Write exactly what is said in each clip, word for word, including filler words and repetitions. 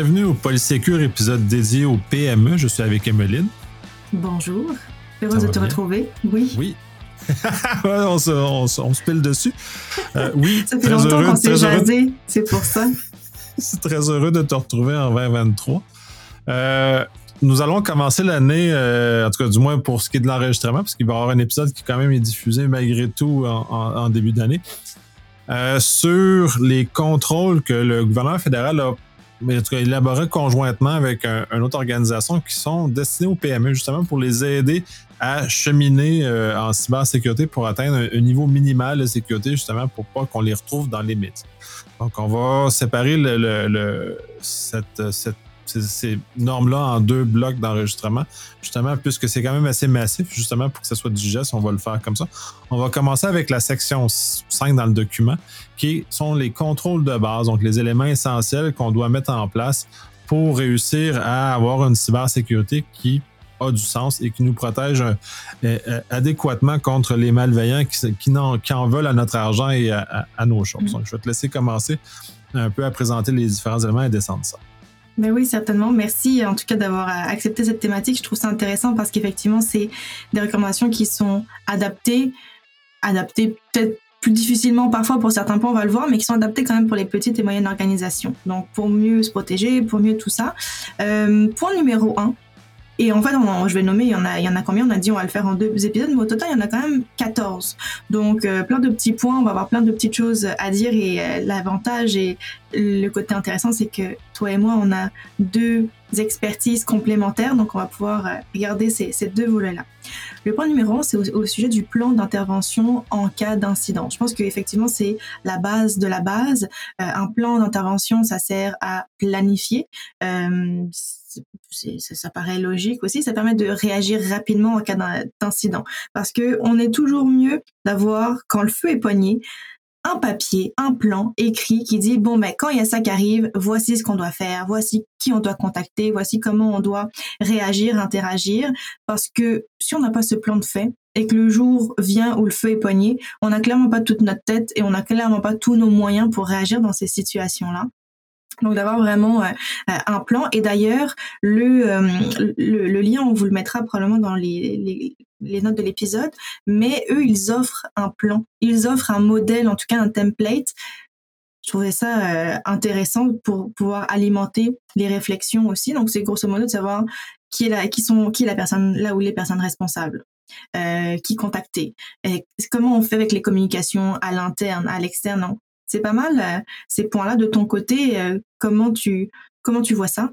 Bienvenue au Polysécure, épisode dédié au P M E. Je suis avec Emeline. Bonjour, heureuse de te bien? retrouver. Oui. Oui. on, se, on, se, on se pile dessus. Euh, oui, ça fait très longtemps heureux, qu'on s'est jasé, de... c'est pour ça. C'est très heureux de te retrouver en vingt vingt-trois. Euh, nous allons commencer l'année, euh, en tout cas du moins pour ce qui est de l'enregistrement, parce qu'il va y avoir un épisode qui quand même est diffusé malgré tout en, en, en début d'année, euh, sur les contrôles que le gouvernement fédéral a mais en tout cas, élaboré conjointement avec un, une autre organisation qui sont destinés aux P M E, justement pour les aider à cheminer euh, en cybersécurité pour atteindre un, un niveau minimal de sécurité, justement pour pas qu'on les retrouve dans les médias. Donc, on va séparer le, le, le, cette, cette, ces, ces normes-là en deux blocs d'enregistrement, justement, puisque c'est quand même assez massif, justement, pour que ça soit digeste, on va le faire comme ça. On va commencer avec la section cinq dans le document, qui sont les contrôles de base, donc les éléments essentiels qu'on doit mettre en place pour réussir à avoir une cybersécurité qui a du sens et qui nous protège euh, adéquatement contre les malveillants qui, qui, en, qui en veulent à notre argent et à, à, à nos choses. Mm-hmm. Donc, je vais te laisser commencer un peu à présenter les différents éléments et descendre ça. Ben oui, certainement. Merci en tout cas d'avoir accepté cette thématique. Je trouve ça intéressant parce qu'effectivement, c'est des recommandations qui sont adaptées, adaptées peut-être plus difficilement parfois pour certains points, on va le voir, mais qui sont adaptés quand même pour les petites et moyennes organisations. Donc, pour mieux se protéger, pour mieux tout ça. Euh, point numéro un. Et en fait, on, je vais nommer, il y en a, il y en a combien? On a dit on va le faire en deux épisodes, mais au total, il y en a quand même quatorze. Donc, euh, plein de petits points, on va avoir plein de petites choses à dire et euh, l'avantage et le côté intéressant, c'est que toi et moi, on a deux expertises complémentaires, donc on va pouvoir euh, regarder ces, ces deux volets-là. Le point numéro un, c'est au, au sujet du plan d'intervention en cas d'incident. Je pense qu'effectivement, c'est la base de la base. Euh, un plan d'intervention, ça sert à planifier. Euh, c'est, ça, ça paraît logique aussi. Ça permet de réagir rapidement en cas d'incident. Parce que on est toujours mieux d'avoir, quand le feu est poigné, un papier, un plan écrit qui dit bon ben quand il y a ça qui arrive, voici ce qu'on doit faire, voici qui on doit contacter, voici comment on doit réagir, interagir, parce que si on n'a pas ce plan de fait et que le jour vient où le feu est poigné, on n'a clairement pas toute notre tête et on n'a clairement pas tous nos moyens pour réagir dans ces situations-là. Donc d'avoir vraiment euh, un plan. Et d'ailleurs, le, euh, le, le lien, on vous le mettra probablement dans les, les, les notes de l'épisode, mais eux, ils offrent un plan. Ils offrent un modèle, en tout cas un template. Je trouvais ça euh, intéressant pour pouvoir alimenter les réflexions aussi. Donc c'est grosso modo de savoir qui est la, qui sont, qui est la personne, là où les personnes responsables. Euh, qui contacter. Et comment on fait avec les communications à l'interne, à l'externe, non? C'est pas mal euh, ces points-là de ton côté. Euh, comment tu comment tu vois ça?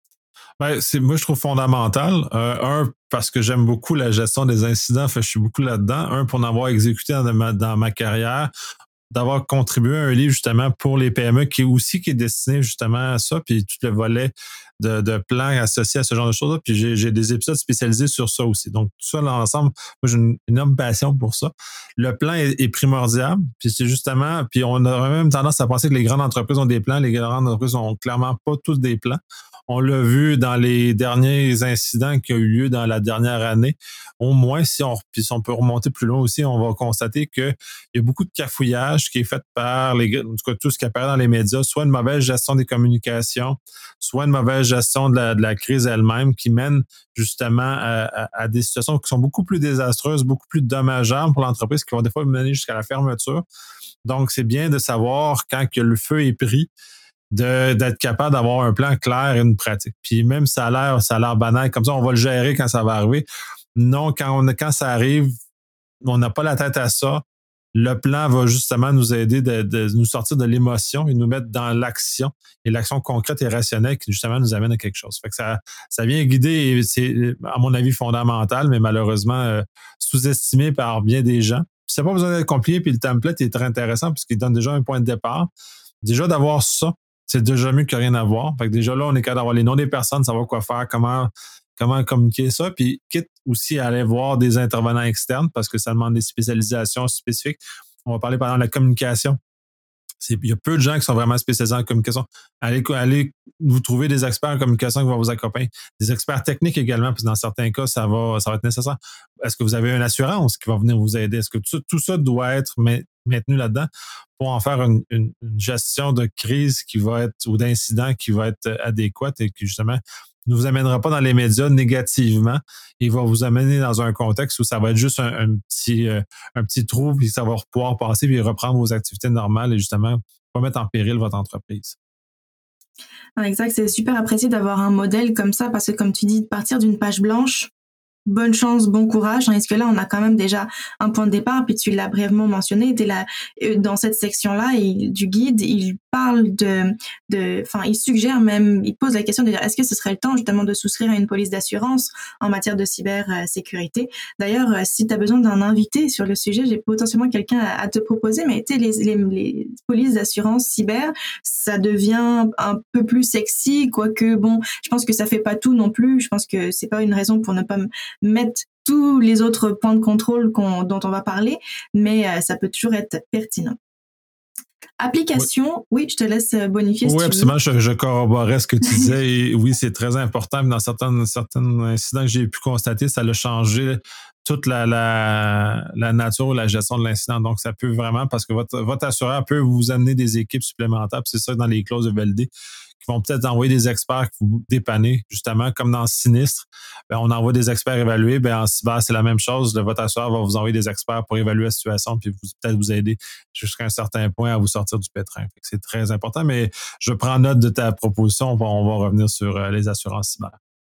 Ben, c'est, moi, je trouve fondamental. Euh, un, parce que j'aime beaucoup la gestion des incidents, fait, je suis beaucoup là-dedans. Un, pour en avoir exécuté dans ma, dans ma carrière, d'avoir contribué à un livre justement pour les P M E qui est aussi qui est destiné justement à ça, puis tout le volet de, de plans associés à ce genre de choses-là. Puis j'ai, j'ai des épisodes spécialisés sur ça aussi. Donc, tout ça, l'ensemble, moi, j'ai une énorme passion pour ça. Le plan est, est primordial, puis c'est justement, puis on aurait même tendance à penser que les grandes entreprises ont des plans, les grandes entreprises n'ont clairement pas tous des plans. On l'a vu dans les derniers incidents qui ont eu lieu dans la dernière année. Au moins, si on, puis si on peut remonter plus loin aussi, on va constater qu'il y a beaucoup de cafouillage qui est fait par les, en tout cas, tout ce qui apparaît dans les médias, soit une mauvaise gestion des communications, soit une mauvaise gestion de la, de la crise elle-même qui mène justement à, à, à des situations qui sont beaucoup plus désastreuses, beaucoup plus dommageables pour l'entreprise, qui vont des fois mener jusqu'à la fermeture. Donc, c'est bien de savoir quand que le feu est pris, De, d'être capable d'avoir un plan clair et une pratique. Puis même si ça a l'air, ça a l'air banal, comme ça, on va le gérer quand ça va arriver. Non, quand, on, quand ça arrive, on n'a pas la tête à ça. Le plan va justement nous aider de, de nous sortir de l'émotion et nous mettre dans l'action. Et l'action concrète et rationnelle qui justement nous amène à quelque chose. Fait que ça, ça vient guider, et c'est, à mon avis, fondamental, mais malheureusement euh, sous-estimé par bien des gens. Puis ça n'a pas besoin d'être compliqué, puis le template est très intéressant puisqu'il donne déjà un point de départ. Déjà d'avoir ça, c'est déjà mieux que rien à voir. Fait que déjà là, on est capable d'avoir les noms des personnes, savoir quoi faire, comment, comment communiquer ça. Puis quitte aussi à aller voir des intervenants externes parce que ça demande des spécialisations spécifiques. On va parler pendant la communication. C'est, il y a peu de gens qui sont vraiment spécialisés en communication. Allez, allez vous trouver des experts en communication qui vont vous accompagner. Des experts techniques également, parce que dans certains cas, ça va, ça va être nécessaire. Est-ce que vous avez une assurance qui va venir vous aider? Est-ce que tout, tout ça doit être maintenus là-dedans pour en faire une, une, une gestion de crise qui va être, ou d'incident qui va être adéquate et qui, justement, ne vous amènera pas dans les médias négativement. Il va vous amener dans un contexte où ça va être juste un, un petit, euh, un petit trou, puis ça va pouvoir passer, puis reprendre vos activités normales et, justement, pas mettre en péril votre entreprise. Exact, c'est super apprécié d'avoir un modèle comme ça parce que, comme tu dis, de partir d'une page blanche, bonne chance, bon courage. Tandis que là, on a quand même déjà un point de départ, puis tu l'as brièvement mentionné, t'es là, dans cette section-là, il, du guide, il parle de, de, enfin, il suggère même, il pose la question de dire, est-ce que ce serait le temps, justement, de souscrire à une police d'assurance en matière de cybersécurité? D'ailleurs, si tu as besoin d'un invité sur le sujet, j'ai potentiellement quelqu'un à, à te proposer, mais tu sais, les, les, les polices d'assurance cyber, ça devient un peu plus sexy, quoique, bon, je pense que ça fait pas tout non plus. Je pense que c'est pas une raison pour ne pas mettre tous les autres points de contrôle qu'on, dont on va parler, mais euh, ça peut toujours être pertinent. Application, oui, oui je te laisse bonifier. Oui, si absolument, je, je corroborais ce que tu disais. Et oui, c'est très important. Dans certains, certains incidents que j'ai pu constater, ça a changé toute la, la, la nature ou la gestion de l'incident. Donc, ça peut vraiment, parce que votre, votre assureur peut vous amener des équipes supplémentaires. C'est ça dans les clauses de valider, qui vont peut-être envoyer des experts qui vous dépanner, justement, comme dans le sinistre. Bien, on envoie des experts évaluer. Bien, en cyber, c'est la même chose. Le, votre assureur va vous envoyer des experts pour évaluer la situation puis vous, peut-être vous aider jusqu'à un certain point à vous sortir du pétrin. C'est très important, mais je prends note de ta proposition. On va, on va revenir sur les assurances cyber.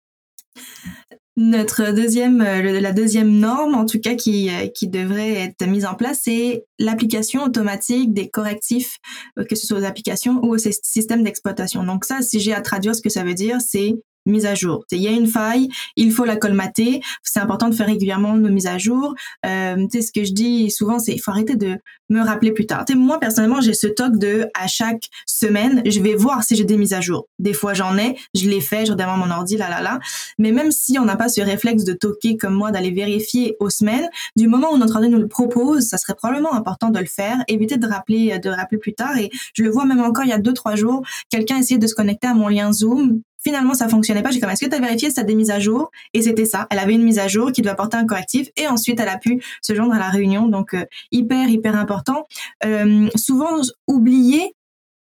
Notre deuxième, la deuxième norme, en tout cas, qui, qui devrait être mise en place, c'est l'application automatique des correctifs, que ce soit aux applications ou aux systèmes d'exploitation. Donc ça, si j'ai à traduire ce que ça veut dire, c'est mise à jour. Il y a une faille, il faut la colmater. C'est important de faire régulièrement nos mises à jour. Euh, tu sais, ce que je dis souvent, c'est il faut arrêter de me rappeler plus tard. Tu sais, moi, personnellement, j'ai ce toc de à chaque semaine, je vais voir si j'ai des mises à jour. Des fois, j'en ai, je les fais, je redémarre mon ordi, là, là, là. Mais même si on n'a pas ce réflexe de toquer comme moi, d'aller vérifier aux semaines, du moment où notre ordi nous le propose, ça serait probablement important de le faire, éviter de rappeler, de rappeler plus tard. Et je le vois même encore il y a deux, trois jours, quelqu'un essayait de se connecter à mon lien Zoom. Finalement, ça fonctionnait pas. J'ai comme, est-ce que tu as vérifié si tu as des mises à jour? Et c'était ça. Elle avait une mise à jour qui devait apporter un correctif et ensuite elle a pu se joindre à la réunion. Donc, euh, hyper, hyper important. Euh, souvent oublié,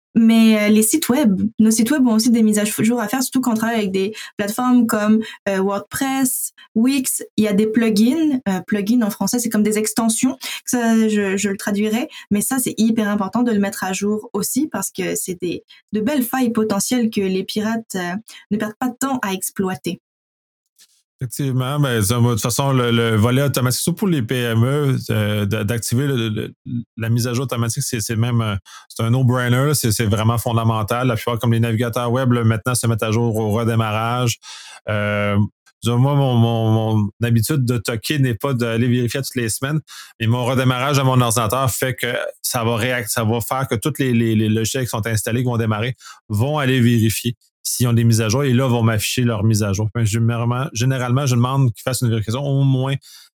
mais les sites web, nos sites web ont aussi des mises à jour à faire, surtout quand on travaille avec des plateformes comme euh, WordPress, Wix. Il y a des plugins. Euh, plugins en français, c'est comme des extensions. Ça, je, je le traduirai. Mais ça, c'est hyper important de le mettre à jour aussi parce que c'est des de belles failles potentielles que les pirates euh, ne perdent pas de temps à exploiter. Effectivement, ben, de toute façon, le, le volet automatique, surtout pour les P M E, euh, d'activer le, le, la mise à jour automatique, c'est, c'est même c'est un no-brainer, c'est, c'est vraiment fondamental. La plupart, comme les navigateurs web, là, maintenant, se mettent à jour au redémarrage. Euh, moi, mon, mon, mon habitude de toquer n'est pas d'aller vérifier toutes les semaines, mais mon redémarrage à mon ordinateur fait que ça va réact, ça va faire que tous les, les, les logiciels qui sont installés, qui vont démarrer, vont aller vérifier s'ils ont des mises à jour, et là, vont m'afficher leurs mises à jour. Généralement, généralement, je demande qu'ils fassent une vérification au moins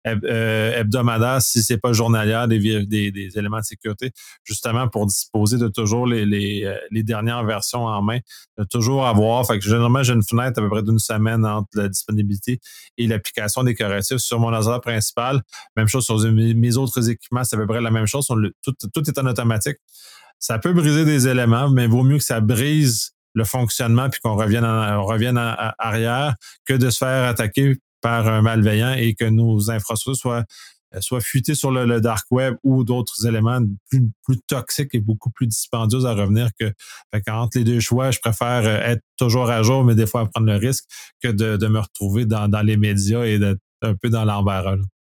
euh, hebdomadaire, si c'est pas journalière, des, des, des éléments de sécurité, justement pour disposer de toujours les, les, les dernières versions en main, de toujours avoir. Fait que généralement, j'ai une fenêtre à peu près d'une semaine entre la disponibilité et l'application des correctifs sur mon ordinateur principal. Même chose sur mes autres équipements, c'est à peu près la même chose. On le, tout, tout est en automatique. Ça peut briser des éléments, mais il vaut mieux que ça brise le fonctionnement puis qu'on revienne en, on revienne en, en arrière que de se faire attaquer par un malveillant et que nos infrastructures soient, soient fuitées sur le, le dark web ou d'autres éléments plus, plus toxiques et beaucoup plus dispendieux à revenir que, fait qu'entre les deux choix, je préfère être toujours à jour, mais des fois prendre le risque que de, de me retrouver dans, dans les médias et d'être un peu dans l'embarras.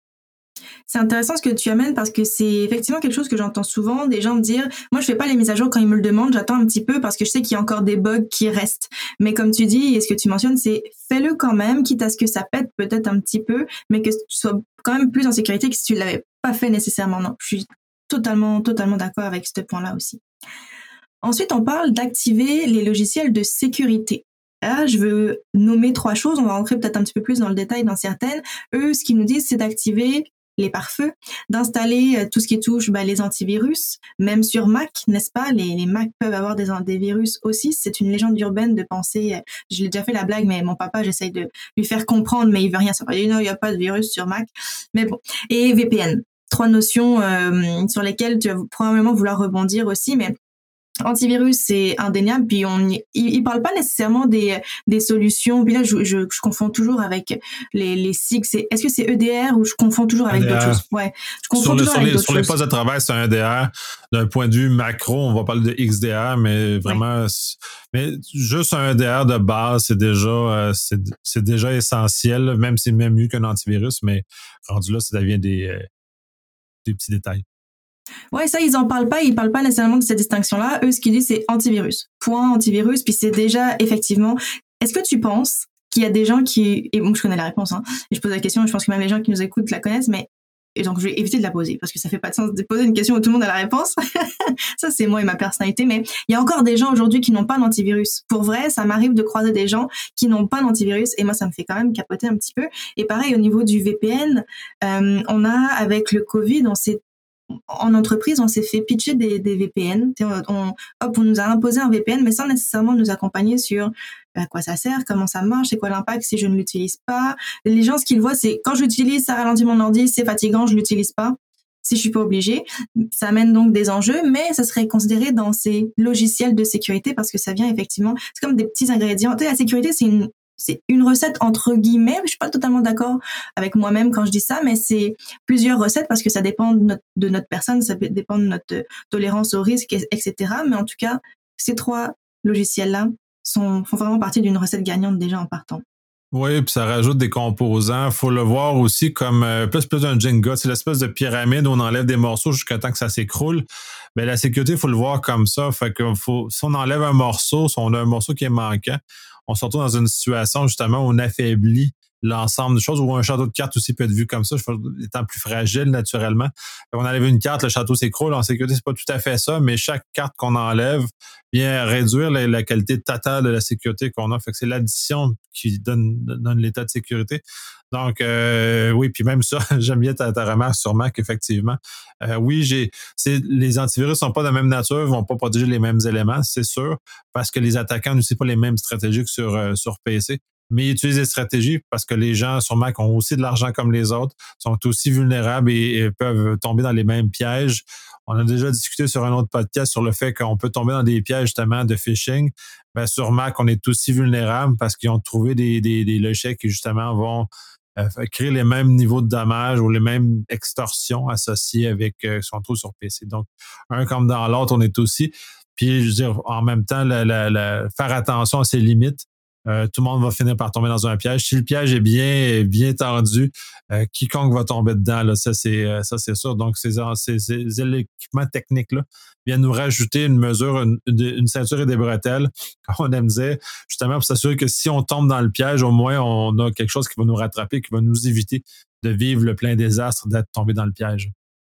C'est intéressant ce que tu amènes parce que c'est effectivement quelque chose que j'entends souvent, des gens me dire « Moi, je fais pas les mises à jour quand ils me le demandent, j'attends un petit peu parce que je sais qu'il y a encore des bugs qui restent. » Mais comme tu dis, et ce que tu mentionnes, c'est fais-le quand même, quitte à ce que ça pète peut-être un petit peu, mais que tu sois quand même plus en sécurité que si tu l'avais pas fait nécessairement. Non, je suis totalement, totalement d'accord avec ce point-là aussi. Ensuite, on parle d'activer les logiciels de sécurité. Là, je veux nommer trois choses, on va rentrer peut-être un petit peu plus dans le détail dans certaines. Eux, ce qu'ils nous disent, c'est d'activer les pare-feux, d'installer tout ce qui touche bah, les antivirus, même sur Mac, n'est-ce pas? Les, les Mac peuvent avoir des, des virus aussi. C'est une légende urbaine de penser, je l'ai déjà fait la blague, mais mon papa, j'essaye de lui faire comprendre, mais il veut rien savoir. Il dit non, il n'y a pas de virus sur Mac. Mais bon. Et V P N. trois notions euh, sur lesquelles tu vas probablement vouloir rebondir aussi, mais antivirus, c'est indéniable. Puis on, il, il parle pas nécessairement des des solutions. Puis là, je, je, je confonds toujours avec les les sigles. C'est, est-ce que c'est E D R ou je confonds toujours avec E D R. D'autres choses? Ouais, je confonds sur le, toujours sur avec les, d'autres sur choses. les postes de travail, c'est un E D R. D'un point de vue macro, on va parler de X D R, mais vraiment, ouais. Mais juste un E D R de base, c'est déjà, euh, c'est, c'est déjà essentiel, même si c'est même mieux qu'un antivirus, mais rendu là, ça devient des, euh, des petits détails. Ouais, ça, ils en parlent pas. Ils parlent pas nécessairement de cette distinction-là. Eux, ce qu'ils disent, c'est antivirus. Point antivirus. Puis c'est déjà, effectivement, est-ce que tu penses qu'il y a des gens qui, et bon, je connais la réponse, hein. Et je pose la question, je pense que même les gens qui nous écoutent la connaissent, mais, et donc je vais éviter de la poser parce que ça fait pas de sens de poser une question où tout le monde a la réponse. Ça, c'est moi et ma personnalité, mais il y a encore des gens aujourd'hui qui n'ont pas d'antivirus. Pour vrai, ça m'arrive de croiser des gens qui n'ont pas d'antivirus et moi, ça me fait quand même capoter un petit peu. Et pareil, au niveau du V P N, euh, on a, avec le Covid, on s'est en entreprise, on s'est fait pitcher des, des V P N. On, hop, on nous a imposé un V P N, mais sans nécessairement nous accompagner sur à quoi ça sert, comment ça marche, c'est quoi l'impact si je ne l'utilise pas. Les gens, ce qu'ils voient, c'est quand je l'utilise, ça ralentit mon ordi, c'est fatigant, je l'utilise pas. Si je suis pas obligée, ça amène donc des enjeux, mais ça serait considéré dans ces logiciels de sécurité parce que ça vient effectivement, c'est comme des petits ingrédients. Tu sais, la sécurité, c'est une c'est une recette entre guillemets. Je suis pas totalement d'accord avec moi-même quand je dis ça, mais c'est plusieurs recettes parce que ça dépend de notre, de notre personne, ça dépend de notre tolérance au risque, et cetera. Mais en tout cas, ces trois logiciels-là sont, font vraiment partie d'une recette gagnante déjà en partant. Oui, puis ça rajoute des composants. Faut le voir aussi comme euh, plus plus un Jenga. C'est l'espèce de pyramide où on enlève des morceaux jusqu'à temps que ça s'écroule. Mais la sécurité, il faut le voir comme ça. Fait que faut, si on enlève un morceau, si on a un morceau qui est manquant, on se retrouve dans une situation justement où on affaiblit l'ensemble des choses, ou un château de cartes aussi peut être vu comme ça, étant plus fragile naturellement. On enlève une carte, le château s'écroule. En sécurité, c'est pas tout à fait ça, mais chaque carte qu'on enlève vient réduire la, la qualité totale de la sécurité qu'on a. Fait que c'est l'addition qui donne, donne l'état de sécurité. Donc, euh, oui, puis même ça, j'aime bien ta, ta remarque sur Mac, effectivement. Euh, oui, j'ai, c'est, les antivirus sont pas de la même nature, ils vont pas protéger les mêmes éléments, c'est sûr, parce que les attaquants n'utilisent pas les mêmes stratégies que sur, euh, sur P C. Mais ils utilisent des stratégies parce que les gens sur Mac ont aussi de l'argent comme les autres, sont aussi vulnérables et, et peuvent tomber dans les mêmes pièges. On a déjà discuté sur un autre podcast sur le fait qu'on peut tomber dans des pièges justement de phishing. Ben, sur Mac, on est aussi vulnérable parce qu'ils ont trouvé des, des, des logiciels qui justement vont euh, créer les mêmes niveaux de dommages ou les mêmes extorsions associées avec euh, ce qu'on trouve sur P C. Donc, un comme dans l'autre, on est aussi. Puis, je veux dire, en même temps, la, la, la, faire attention à ses limites. Euh, tout le monde va finir par tomber dans un piège. Si le piège est bien, bien tendu, euh, quiconque va tomber dedans, là, ça c'est euh, ça c'est sûr. Donc ces, ces, ces équipements techniques là viennent nous rajouter une mesure, une, une ceinture et des bretelles, comme on aime dire, justement pour s'assurer que si on tombe dans le piège, au moins on a quelque chose qui va nous rattraper, qui va nous éviter de vivre le plein désastre d'être tombé dans le piège.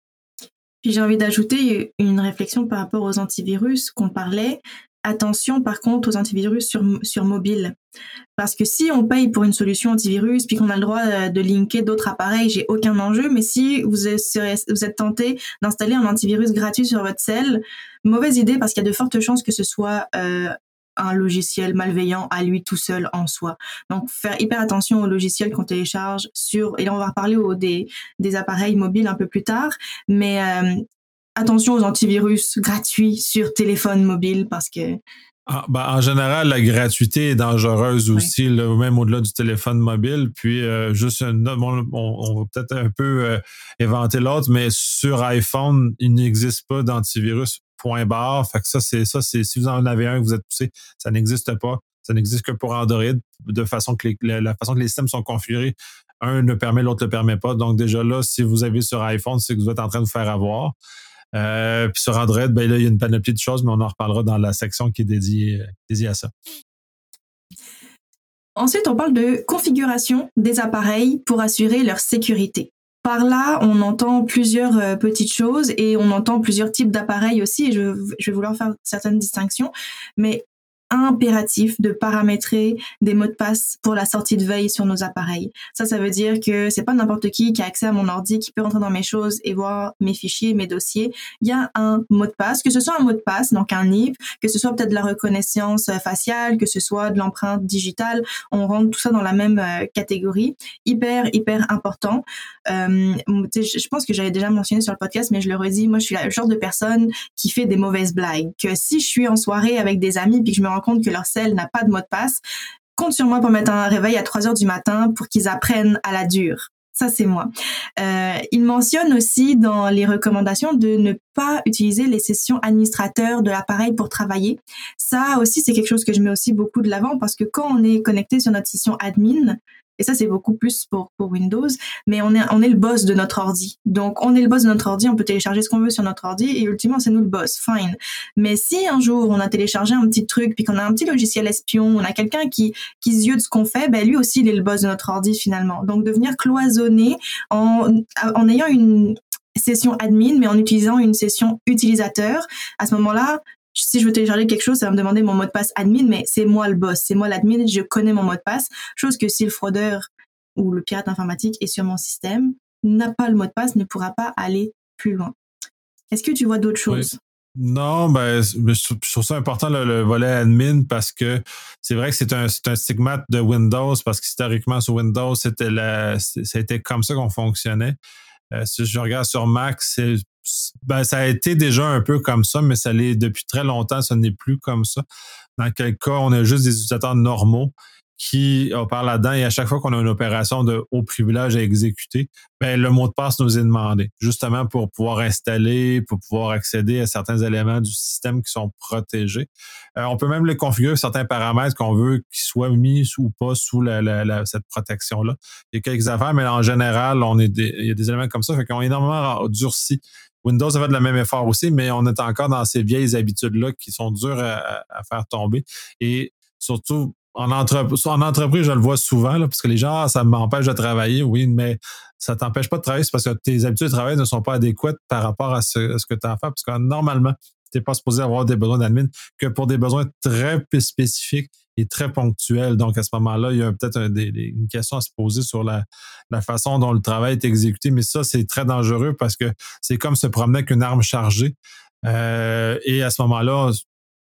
Puis j'ai envie d'ajouter une réflexion par rapport aux antivirus qu'on parlait. Attention par contre aux antivirus sur, sur mobile. Parce que si on paye pour une solution antivirus puis qu'on a le droit de linker d'autres appareils, j'ai aucun enjeu. Mais si vous êtes, vous êtes tenté d'installer un antivirus gratuit sur votre cell, mauvaise idée parce qu'il y a de fortes chances que ce soit euh, un logiciel malveillant à lui tout seul en soi. Donc faire hyper attention aux logiciels qu'on télécharge sur, et là on va reparler au, des, des appareils mobiles un peu plus tard, mais euh, attention aux antivirus gratuits sur téléphone mobile parce que... Ah, ben, en général, la gratuité est dangereuse aussi, oui. Là, même au-delà du téléphone mobile. Puis, euh, juste une note, on, on va peut-être un peu euh, éventer l'autre, mais sur iPhone, il n'existe pas d'antivirus point barre. Fait que ça, c'est ça, c'est si vous en avez un et que vous êtes poussé, ça n'existe pas. Ça n'existe que pour Android, de façon que les, la, la façon que les systèmes sont configurés. Un ne permet, l'autre ne le permet pas. Donc, déjà là, si vous avez sur iPhone, c'est que vous êtes en train de vous faire avoir. Euh, puis sur Android, ben là, il y a une panoplie de choses, mais on en reparlera dans la section qui est dédiée, dédiée à ça. Ensuite, on parle de configuration des appareils pour assurer leur sécurité. Par là, on entend plusieurs euh, petites choses et on entend plusieurs types d'appareils aussi, et je, je vais vouloir faire certaines distinctions, mais impératif de paramétrer des mots de passe pour la sortie de veille sur nos appareils. Ça, ça veut dire que c'est pas n'importe qui qui a accès à mon ordi, qui peut rentrer dans mes choses et voir mes fichiers, mes dossiers. Il y a un mot de passe, que ce soit un mot de passe, donc un N I P, que ce soit peut-être de la reconnaissance faciale, que ce soit de l'empreinte digitale. On rentre tout ça dans la même euh, catégorie. Hyper, hyper important. Euh, je pense que j'avais déjà mentionné sur le podcast, mais je le redis, moi, je suis le genre de personne qui fait des mauvaises blagues. Que si je suis en soirée avec des amis puis que je me rends compte que leur cell n'a pas de mot de passe, compte sur moi pour mettre un réveil à trois heures du matin pour qu'ils apprennent à la dure. Ça, c'est moi. Euh, il mentionne aussi dans les recommandations de ne pas utiliser les sessions administrateurs de l'appareil pour travailler. Ça aussi, c'est quelque chose que je mets aussi beaucoup de l'avant parce que quand on est connecté sur notre session admin, et ça, c'est beaucoup plus pour, pour Windows, mais on est, on est le boss de notre ordi. Donc, on est le boss de notre ordi, on peut télécharger ce qu'on veut sur notre ordi et ultimement, c'est nous le boss. Fine. Mais si un jour, on a téléchargé un petit truc puis qu'on a un petit logiciel espion, on a quelqu'un qui, qui se de ce qu'on fait, ben, lui aussi, il est le boss de notre ordi finalement. Donc, devenir cloisonné en, en ayant une session admin, mais en utilisant une session utilisateur, à ce moment-là, si je veux télécharger quelque chose, ça va me demander mon mot de passe admin, mais c'est moi le boss, c'est moi l'admin, je connais mon mot de passe. Chose que si le fraudeur ou le pirate informatique est sur mon système, n'a pas le mot de passe, ne pourra pas aller plus loin. Est-ce que tu vois d'autres choses? Oui. Non, ben, je trouve ça important le, le volet admin parce que c'est vrai que c'est un, c'est un stigmate de Windows parce qu'historiquement sur Windows, c'était la, c'était comme ça qu'on fonctionnait. Euh, si je regarde sur Mac, c'est ben, ça a été déjà un peu comme ça, mais ça l'est depuis très longtemps, ce n'est plus comme ça. Dans quel cas, on a juste des utilisateurs normaux qui opèrent là-dedans et à chaque fois qu'on a une opération de haut privilège à exécuter, ben, le mot de passe nous est demandé, justement pour pouvoir installer, pour pouvoir accéder à certains éléments du système qui sont protégés. Euh, on peut même les configurer certains paramètres qu'on veut qu'ils soient mis ou pas sous la, la, la, cette protection-là. Il y a quelques affaires, mais en général, on est des, il y a des éléments comme ça, fait qu'on est énormément durci. Windows a fait le même effort aussi, mais on est encore dans ces vieilles habitudes-là qui sont dures à, à faire tomber. Et surtout, en, entrep- en entreprise, je le vois souvent, là, parce que les gens, ah, ça m'empêche de travailler, oui, mais ça t'empêche pas de travailler, c'est parce que tes habitudes de travail ne sont pas adéquates par rapport à ce, à ce que tu as à faire, parce que normalement, tu n'es pas supposé avoir des besoins d'admin que pour des besoins très spécifiques et très ponctuels. Donc, à ce moment-là, il y a peut-être un, des, des, une question à se poser sur la, la façon dont le travail est exécuté, mais ça, c'est très dangereux parce que c'est comme se promener avec une arme chargée. Euh, et à ce moment-là,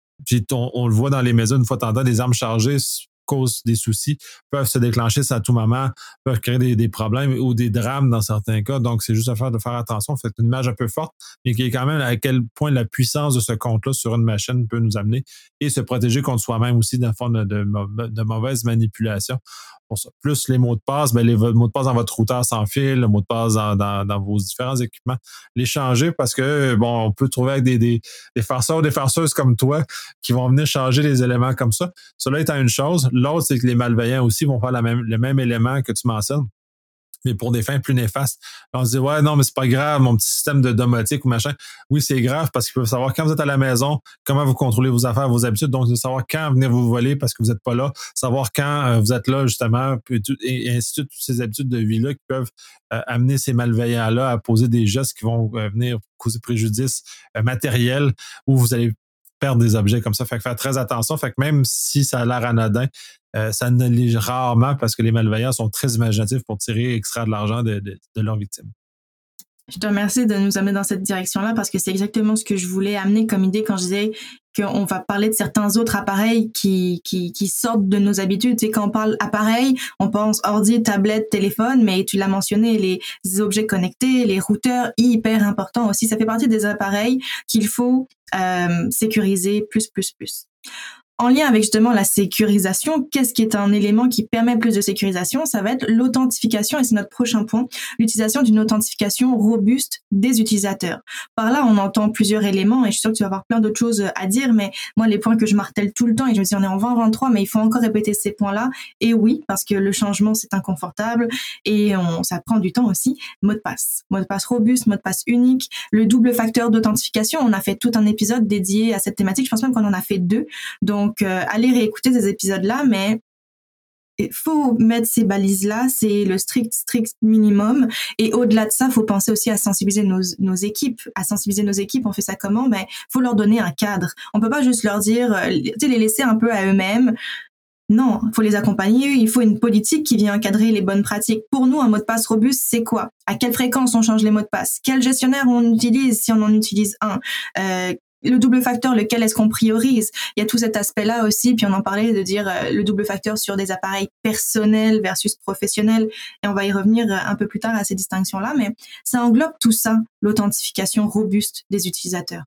On, on le voit dans les maisons, une fois de temps en temps, des armes chargées causent des soucis, peuvent se déclencher à tout moment, peuvent créer des, des problèmes ou des drames dans certains cas. Donc, c'est juste à faire de faire attention. C'est une image un peu forte, mais qui est quand même à quel point la puissance de ce compte-là sur une machine peut nous amener et se protéger contre soi-même aussi d'un fond de, de, de mauvaise manipulation. Pour ça. Plus les mots de passe, ben les mots de passe dans votre routeur sans fil, le mot de passe dans, dans, dans vos différents équipements, les changer parce que, bon, on peut trouver avec des, des, des farceurs ou des farceuses comme toi qui vont venir changer les éléments comme ça. Cela étant une chose. L'autre, c'est que les malveillants aussi vont faire la même, le même élément que tu mentionnes, mais pour des fins plus néfastes. On se dit, ouais, non, mais c'est pas grave, mon petit système de domotique ou machin. Oui, c'est grave parce qu'ils peuvent savoir quand vous êtes à la maison, comment vous contrôlez vos affaires, vos habitudes. Donc, de savoir quand venir vous voler parce que vous n'êtes pas là, savoir quand euh, vous êtes là, justement, et ainsi de suite, toutes ces habitudes de vie-là qui peuvent euh, amener ces malveillants-là à poser des gestes qui vont euh, venir causer préjudice euh, matériel où vous allez perdre des objets comme ça. Fait que faire très attention. Fait que même si ça a l'air anodin, euh, ça ne l'est rarement parce que les malveillants sont très imaginatifs pour tirer et extraire de l'argent de, de, de leurs victimes. Je te remercie de nous amener dans cette direction-là parce que c'est exactement ce que je voulais amener comme idée quand je disais qu'on va parler de certains autres appareils qui, qui, qui sortent de nos habitudes. Tu sais, quand on parle appareil, on pense ordi, tablette, téléphone, mais tu l'as mentionné, les objets connectés, les routeurs, hyper importants aussi. Ça fait partie des appareils qu'il faut euh, sécuriser plus, plus, plus. En lien avec justement la sécurisation, qu'est-ce qui est un élément qui permet plus de sécurisation? Ça va être l'authentification et c'est notre prochain point, l'utilisation d'une authentification robuste des utilisateurs. Par là, on entend plusieurs éléments et je suis sûre que tu vas avoir plein d'autres choses à dire, mais moi, les points que je martèle tout le temps et je me dis on est en vingt vingt-trois, mais il faut encore répéter ces points-là. Et oui, parce que le changement, c'est inconfortable et on, ça prend du temps aussi. Mot de passe. Mot de passe robuste, mot de passe unique, le double facteur d'authentification. On a fait tout un épisode dédié à cette thématique. Je pense même qu'on en a fait deux. Donc, Donc, euh, allez réécouter ces épisodes-là, mais il faut mettre ces balises-là, c'est le strict, strict minimum. Et au-delà de ça, il faut penser aussi à sensibiliser nos, nos équipes. À sensibiliser nos équipes, on fait ça comment? Ben, faut leur donner un cadre. On peut pas juste leur dire, euh, tu sais, les laisser un peu à eux-mêmes. Non, il faut les accompagner. Il faut une politique qui vient encadrer les bonnes pratiques. Pour nous, un mot de passe robuste, c'est quoi? À quelle fréquence on change les mots de passe? Quel gestionnaire on utilise si on en utilise un? Euh, le double facteur, lequel est-ce qu'on priorise? Il y a tout cet aspect-là aussi, puis on en parlait de dire euh, le double facteur sur des appareils personnels versus professionnels, et on va y revenir un peu plus tard à ces distinctions-là, mais ça englobe tout ça, l'authentification robuste des utilisateurs.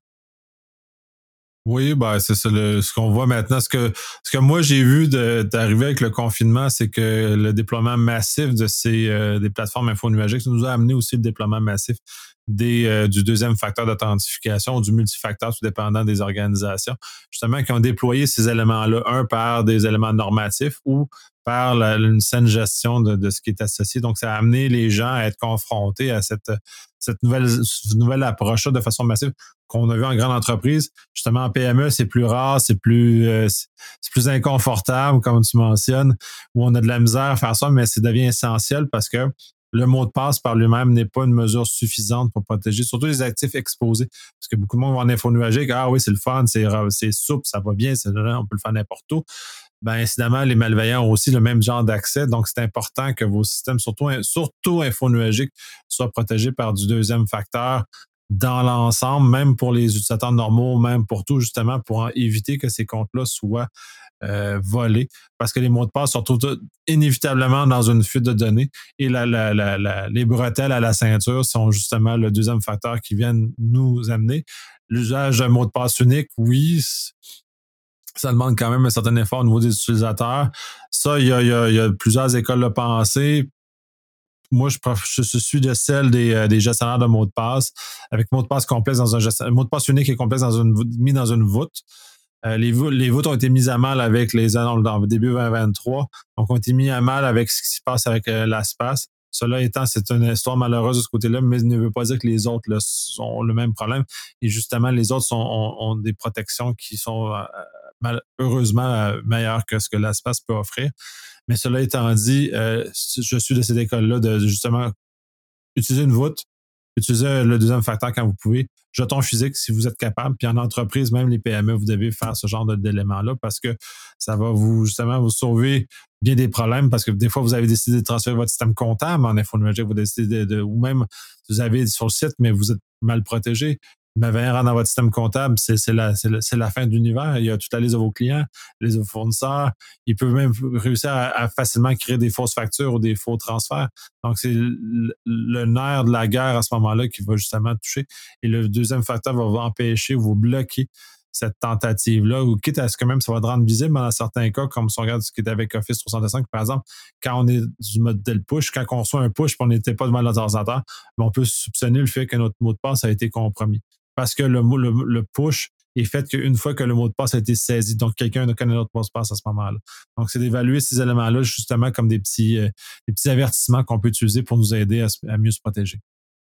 Oui, ben c'est ça le, ce qu'on voit maintenant. Ce que ce que moi j'ai vu de, d'arriver avec le confinement, c'est que le déploiement massif de ces euh, des plateformes infonuagiques, ça nous a amené aussi le déploiement massif des euh, du deuxième facteur d'authentification, du multifacteur, tout dépendant des organisations, justement, qui ont déployé ces éléments-là, un par des éléments normatifs ou par la, une saine gestion de, de ce qui est associé. Donc, ça a amené les gens à être confrontés à cette cette nouvelle cette nouvelle approche-là de façon massive qu'on a vu en grande entreprise. Justement, en P M E, c'est plus rare, c'est plus euh, c'est plus inconfortable, comme tu mentionnes, où on a de la misère à faire ça, mais ça devient essentiel parce que le mot de passe par lui-même n'est pas une mesure suffisante pour protéger, surtout les actifs exposés. Parce que beaucoup de monde va en info nuagique, ah oui, c'est le fun, c'est, c'est souple, ça va bien, c'est, on peut le faire n'importe où. Ben, incidemment, les malveillants ont aussi le même genre d'accès. Donc, c'est important que vos systèmes, surtout, surtout infonuagiques, soient protégés par du deuxième facteur dans l'ensemble, même pour les utilisateurs normaux, même pour tout, justement, pour éviter que ces comptes-là soient euh, volés. Parce que les mots de passe se retrouvent inévitablement dans une fuite de données et la, la, la, la, les bretelles à la ceinture sont justement le deuxième facteur qui viennent nous amener. L'usage d'un mot de passe unique, oui, ça demande quand même un certain effort au niveau des utilisateurs. Ça, il y a, il y a, il y a plusieurs écoles de pensée. Moi, je, je suis de celle des, euh, des gestionnaires de mots de passe, avec mot de passe complexe dans un gestionnaire, mot de passe unique et complexe dans une, mis dans une voûte. Euh, les, les voûtes ont été mises à mal avec les annonces dans le début vingt vingt-trois, donc ont été mis à mal avec ce qui se passe avec euh, l'espace. Cela étant, c'est une histoire malheureuse de ce côté-là, mais ça ne veut pas dire que les autres là, ont le même problème. Et justement, les autres sont, ont, ont des protections qui sont euh, mal, heureusement euh, meilleures que ce que l'espace peut offrir. Mais cela étant dit, euh, je suis de cette école-là de justement utiliser une voûte, utiliser le deuxième facteur quand vous pouvez, jeton physique si vous êtes capable, puis en entreprise, même les P M E, vous devez faire ce genre d'éléments-là parce que ça va vous justement vous sauver bien des problèmes parce que des fois, vous avez décidé de transférer votre système comptable en infonuagique, vous décidez de, de, ou même vous avez sur le site, mais vous êtes mal protégé. Mais venir dans votre système comptable, c'est, c'est, la, c'est, la, c'est la fin de l'univers. Il y a toute la liste de vos clients, les vos fournisseurs. Ils peuvent même réussir à, à facilement créer des fausses factures ou des faux transferts. Donc, c'est le, le nerf de la guerre à ce moment-là qui va justement toucher. Et le deuxième facteur va vous empêcher, vous bloquer cette tentative-là, ou quitte à ce que même ça va te rendre visible dans certains cas, comme si on regarde ce qui est avec Office trois cent cinq, par exemple, quand on est du modèle push, quand on reçoit un push et on n'était pas devant l'ordinateur, on peut soupçonner le fait que notre mot de passe a été compromis. Parce que le, le, le push est fait qu'une fois que le mot de passe a été saisi, donc quelqu'un ne connaît notre mot de passe à ce moment-là. Donc, c'est d'évaluer ces éléments-là justement comme des petits, euh, des petits avertissements qu'on peut utiliser pour nous aider à, à mieux se protéger.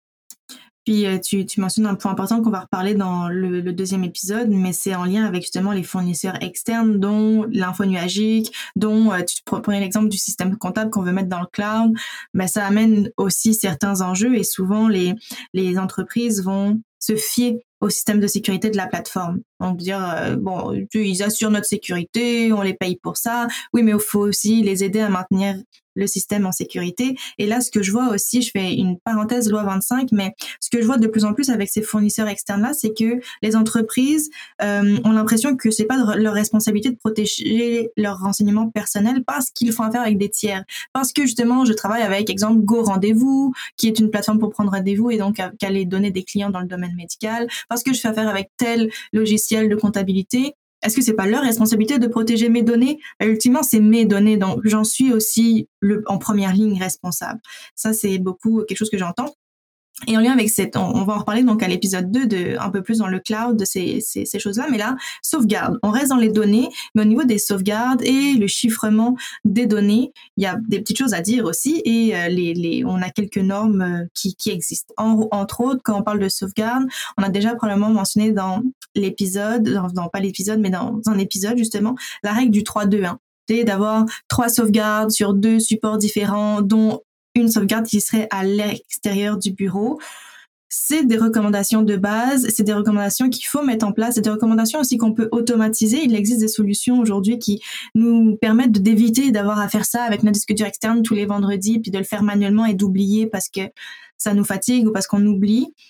Puis tu, tu mentionnes un point important qu'on va reparler dans le, le deuxième épisode, mais c'est en lien avec justement les fournisseurs externes, dont l'info nuagique, dont euh, tu prenais l'exemple du système comptable qu'on veut mettre dans le cloud. Ben, ça amène aussi certains enjeux et souvent les, les entreprises vont se fier au système de sécurité de la plateforme. Donc dire, euh, bon, ils assurent notre sécurité, on les paye pour ça. Oui, mais il faut aussi les aider à maintenir le système en sécurité. Et là, ce que je vois aussi, je fais une parenthèse loi vingt-cinq, mais ce que je vois de plus en plus avec ces fournisseurs externes-là, c'est que les entreprises euh, ont l'impression que c'est pas de leur responsabilité de protéger leurs renseignements personnels parce qu'ils font affaire avec des tiers. Parce que justement, je travaille avec, exemple, Go Rendez-vous, qui est une plateforme pour prendre rendez-vous et donc qui a les données des clients dans le domaine médical. Parce que je fais affaire avec tel logiciel de comptabilité. Est-ce que c'est pas leur responsabilité de protéger mes données? Ben, ultimement, c'est mes données, donc j'en suis aussi le, en première ligne responsable. Ça, c'est beaucoup quelque chose que j'entends. Et en lien avec cette, on, on va en reparler donc à l'épisode deux de un peu plus dans le cloud de ces, ces, ces choses-là. Mais là, sauvegarde. On reste dans les données, mais au niveau des sauvegardes et le chiffrement des données, il y a des petites choses à dire aussi et euh, les, les, on a quelques normes euh, qui, qui existent. En, entre autres, quand on parle de sauvegarde, on a déjà probablement mentionné dans l'épisode, dans, dans pas l'épisode, mais dans un épisode justement, la règle du trois deux un. C'est d'avoir trois sauvegardes sur deux supports différents, dont une sauvegarde qui serait à l'extérieur du bureau. C'est des recommandations de base, c'est des recommandations qu'il faut mettre en place, c'est des recommandations aussi qu'on peut automatiser. Il existe des solutions aujourd'hui qui nous permettent d'éviter d'avoir à faire ça avec notre disque dur externe tous les vendredis, puis de le faire manuellement et d'oublier parce que ça nous fatigue ou parce qu'on oublie.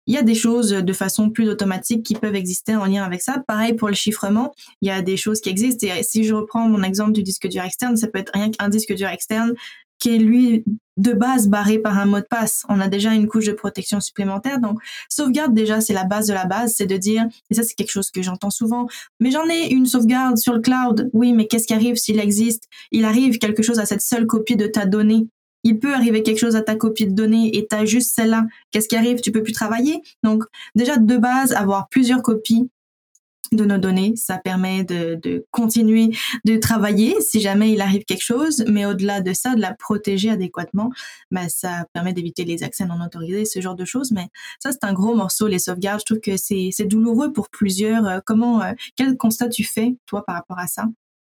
il y a des choses de façon plus automatique qui peuvent exister en lien avec ça. Pareil pour le chiffrement, il y a des choses qui existent. Et si je reprends mon exemple du disque dur externe, ça peut être rien qu'un disque dur externe qui est lui de base barré par un mot de passe. On a déjà une couche de protection supplémentaire. Donc, sauvegarde déjà, c'est la base de la base, c'est de dire, et ça c'est quelque chose que j'entends souvent, mais j'en ai une sauvegarde sur le cloud. Oui, mais qu'est-ce qui arrive s'il existe? Il arrive quelque chose à cette seule copie de ta donnée. Il peut arriver quelque chose à ta copie de données et t'as juste celle-là. Qu'est-ce qui arrive? Tu peux plus travailler. Donc, déjà, de base, avoir plusieurs copies de nos données, ça permet de, de continuer de travailler si jamais il arrive quelque chose, mais au-delà de ça, de la protéger adéquatement, ben, ça permet d'éviter les accès non autorisés, ce genre de choses. Mais ça, c'est un gros morceau, les sauvegardes. Je trouve que c'est, c'est douloureux pour plusieurs. Comment, euh, quel constat tu fais, toi, par rapport à ça?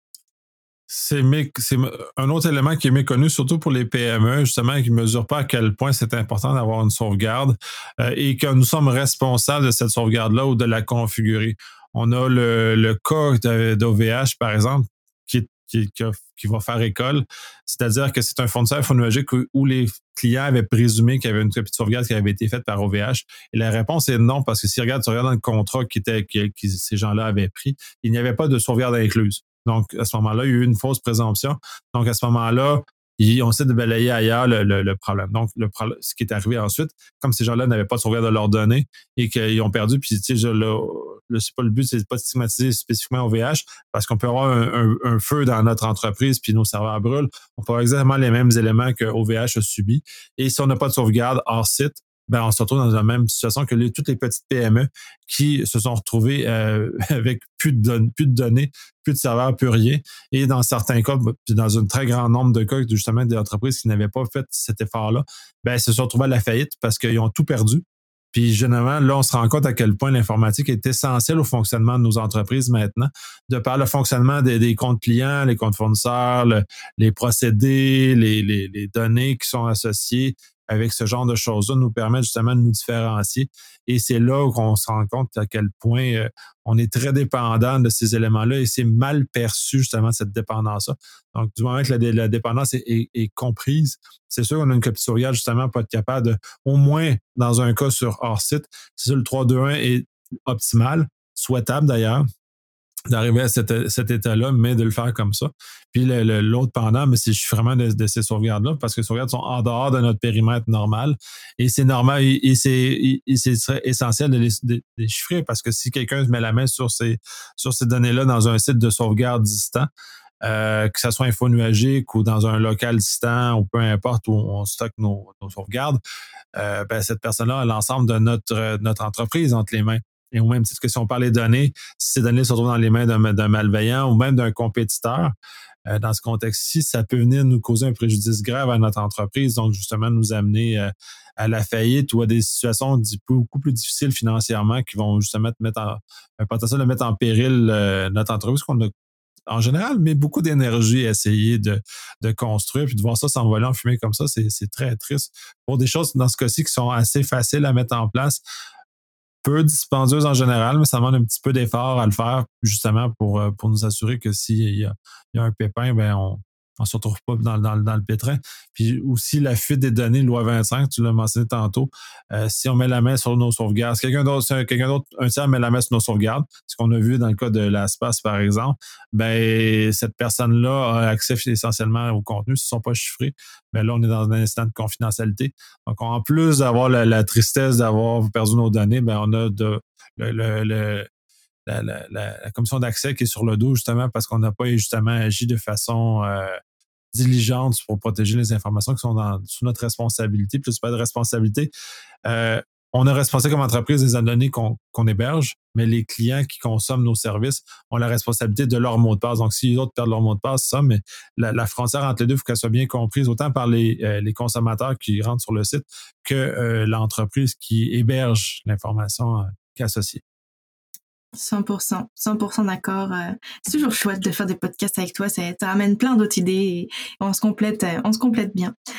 C'est, mé- c'est un autre élément qui est méconnu, surtout pour les P M E, justement, qui ne mesurent pas à quel point c'est important d'avoir une sauvegarde euh, et que nous sommes responsables de cette sauvegarde-là ou de la configurer. On a le, le cas d'O V H, par exemple, qui, qui, qui, a, qui va faire école, c'est-à-dire que c'est un fournisseur infonuagique où, où les clients avaient présumé qu'il y avait une copie de sauvegarde qui avait été faite par O V H. Et la réponse est non, parce que si regarde, tu regardes dans le contrat qui était, qui, qui ces gens-là avaient pris, il n'y avait pas de sauvegarde incluse. Donc, à ce moment-là, il y a eu une fausse présomption. Donc, à ce moment-là, ils, on essaie de balayer ailleurs le, le, le problème. Donc, le problème, ce qui est arrivé ensuite, comme ces gens-là n'avaient pas de sauvegarde de leurs données et qu'ils ont perdu, puis tu sais, je, le, le, c'est pas le but, c'est de pas stigmatiser spécifiquement O V H, parce qu'on peut avoir un, un, un feu dans notre entreprise, puis nos serveurs brûlent. On peut avoir exactement les mêmes éléments que O V H a subi. Et si on n'a pas de sauvegarde hors site, ben on se retrouve dans la même situation que les, toutes les petites P M E qui se sont retrouvées euh, avec plus de, don- plus de données, plus de serveurs, plus rien. Et dans certains cas, puis dans un très grand nombre de cas, justement, des entreprises qui n'avaient pas fait cet effort-là, ben se sont retrouvées à la faillite parce qu'ils ont tout perdu. Puis généralement, là, on se rend compte à quel point l'informatique est essentielle au fonctionnement de nos entreprises maintenant, de par le fonctionnement des, des comptes clients, les comptes fournisseurs, le, les procédés, les, les, les données qui sont associées avec ce genre de choses-là nous permettent justement de nous différencier. Et c'est là qu'on se rend compte à quel point euh, on est très dépendant de ces éléments-là et c'est mal perçu justement cette dépendance-là. Donc, du moment que la, la dépendance est, est, est comprise, c'est sûr qu'on a une copie de sauvegarde justement pour être capable de, au moins dans un cas sur hors site, c'est sûr le trois deux un est optimal, souhaitable d'ailleurs, d'arriver à cet, cet état-là, mais de le faire comme ça. Puis le, le, l'autre pendant, mais c'est je suis vraiment de, de ces sauvegardes-là, parce que les sauvegardes sont en dehors de notre périmètre normal. Et c'est normal, et, et c'est, et, et c'est essentiel de les, de les chiffrer, parce que si quelqu'un met la main sur ces, sur ces données-là dans un site de sauvegarde distant, euh, que ce soit infonuagique ou dans un local distant, ou peu importe où on stocke nos, nos sauvegardes, euh, ben, cette personne-là a l'ensemble de notre, notre entreprise entre les mains. Et au même titre que si on parle des données, si ces données se retrouvent dans les mains d'un, d'un malveillant ou même d'un compétiteur, euh, dans ce contexte-ci, ça peut venir nous causer un préjudice grave à notre entreprise, donc justement nous amener euh, à la faillite ou à des situations beaucoup plus difficiles financièrement qui vont justement mettre en, un potentiel de mettre en péril euh, notre entreprise qu'on a en général, mais beaucoup d'énergie à essayer de, de construire, puis de voir ça s'envoler en fumée comme ça, c'est, c'est très triste. Pour des choses, dans ce cas-ci, qui sont assez faciles à mettre en place, peu dispendieuses en général, mais ça demande un petit peu d'effort à le faire, justement, pour, pour nous assurer que s'il y a, il y a un pépin, ben on on ne se retrouve pas dans, dans, dans le pétrin. Puis aussi, la fuite des données, loi vingt-cinq, tu l'as mentionné tantôt, euh, si on met la main sur nos sauvegardes, si quelqu'un d'autre, quelqu'un d'autre, un tiers met la main sur nos sauvegardes, ce qu'on a vu dans le cas de l'ASPAS, par exemple, ben cette personne-là a accès essentiellement au contenu, s'ils ne sont pas chiffrés. Mais là, on est dans un instant de confidentialité. Donc, en plus d'avoir la, la tristesse d'avoir perdu nos données, ben on a de, le, le, le La, la, la commission d'accès qui est sur le dos, justement, parce qu'on n'a pas justement agi de façon euh, diligente pour protéger les informations qui sont dans, sous notre responsabilité. Plus pas de responsabilité. Euh, on est responsable comme entreprise des données qu'on, qu'on héberge, mais les clients qui consomment nos services ont la responsabilité de leur mot de passe. Donc, si les autres perdent leur mot de passe, ça, mais la, la frontière entre les deux, il faut qu'elle soit bien comprise, autant par les, euh, les consommateurs qui rentrent sur le site que euh, l'entreprise qui héberge l'information euh, qui est associée. cent pour cent, cent pour cent d'accord. C'est toujours chouette de faire des podcasts avec toi. Ça, ça amène plein d'autres idées et on se complète, on se complète bien.